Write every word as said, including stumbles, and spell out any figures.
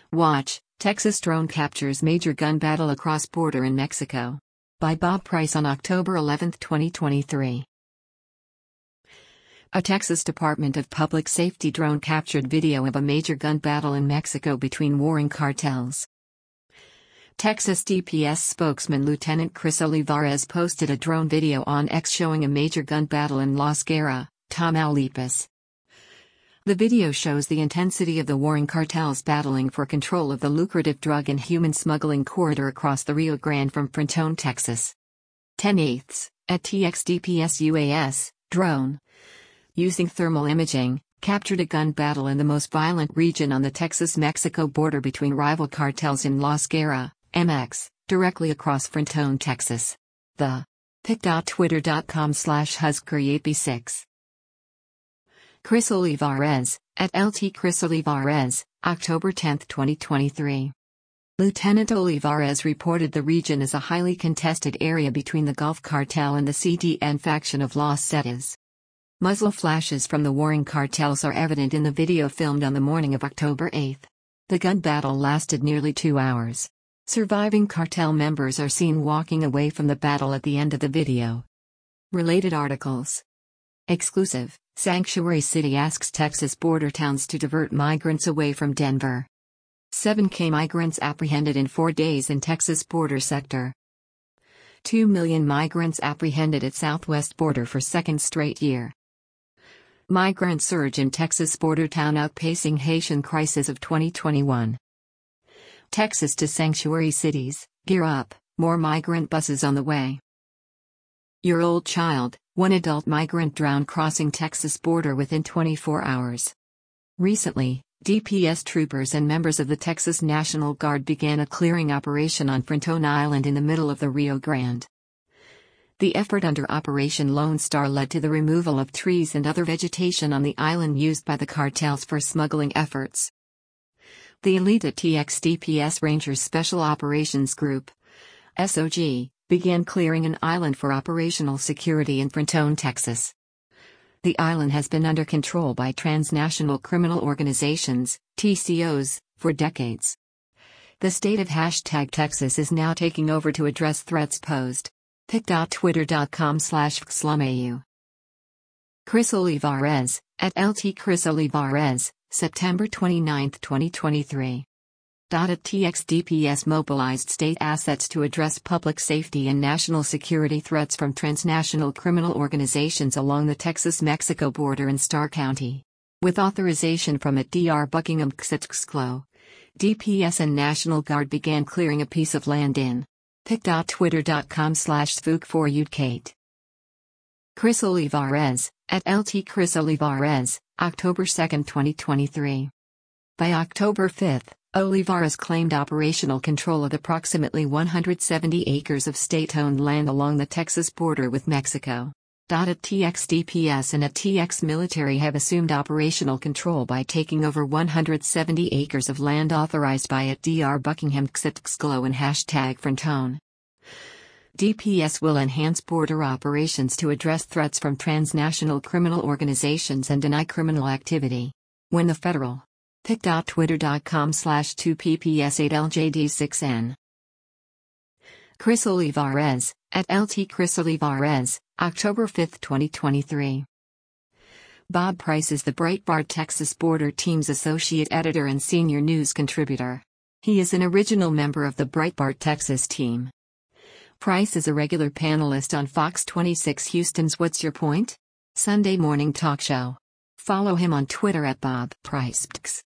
Watch, Texas drone captures major gun battle across border in Mexico. By Bob Price on October eleventh, twenty twenty-three. A Texas Department of Public Safety drone captured video of a major gun battle in Mexico between warring cartels. Texas D P S spokesman Lieutenant Chris Olivares posted a drone video on X showing a major gun battle in Las Guerras, Tamaulipas. The video shows the intensity of the warring cartels battling for control of the lucrative drug and human smuggling corridor across the Rio Grande from Frontone, Texas. ten eighths, at T X D P S U A S, drone, using thermal imaging, captured a gun battle in the most violent region on the Texas-Mexico border between rival cartels in Las Guerras, M X, directly across Frontone, Texas. The pic dot twitter dot com slash husker eighty-six. Chris Olivares, at L T Chris Olivares, October tenth, twenty twenty-three. Lieutenant Olivares reported the region as a highly contested area between the Gulf Cartel and the C D N faction of Los Zetas. Muzzle flashes from the warring cartels are evident in the video filmed on the morning of October eighth. The gun battle lasted nearly two hours. Surviving cartel members are seen walking away from the battle at the end of the video. Related articles. Exclusive. Sanctuary City asks Texas border towns to divert migrants away from Denver. seven K migrants apprehended in four days in Texas border sector. two million migrants apprehended at southwest border for second straight year. Migrant surge in Texas border town outpacing Haitian crisis of twenty twenty-one. Texas to sanctuary cities, gear up, more migrant buses on the way. Your old child, one adult migrant drowned crossing Texas border within twenty-four hours. Recently, D P S troopers and members of the Texas National Guard began a clearing operation on Frontone Island in the middle of the Rio Grande. The effort under Operation Lone Star led to the removal of trees and other vegetation on the island used by the cartels for smuggling efforts. The elite at T X D P S Rangers Special Operations Group, S O G, began clearing an island for operational security in Frontone, Texas. The island has been under control by transnational criminal organizations, T C Os, for decades. The state of hashtag Texas is now taking over to address threats posed. pic dot twitter dot com slash fxlumau. Chris Olivares, at L T Chris Olivares, September twenty-ninth, twenty twenty-three. At T X D P S mobilized state assets to address public safety and national security threats from transnational criminal organizations along the Texas-Mexico border in Starr County. With authorization from at D R Buckingham Xxxlo, D P S and National Guard began clearing a piece of land in pic dot twitter dot com slash spook four u kate. Chris Olivares, at L T Chris Olivares, October second, twenty twenty-three. By October fifth, Olivares claimed operational control of approximately one hundred seventy acres of state-owned land along the Texas border with Mexico. At T X D P S and at T X Military have assumed operational control by taking over one hundred seventy acres of land authorized by at D R Buckingham Xxxlo and hashtag Frontone. D P S will enhance border operations to address threats from transnational criminal organizations and deny criminal activity. When the federal pic dot twitter dot com slash two p p s eight l j d six n. Chris Olivares, at L T Chris Olivares, October fifth, twenty twenty-three. Bob Price is the Breitbart Texas Border Team's associate editor and senior news contributor. He is an original member of the Breitbart Texas team. Price is a regular panelist on Fox twenty-six Houston's What's Your Point? Sunday morning talk show. Follow him on Twitter at Bob Price.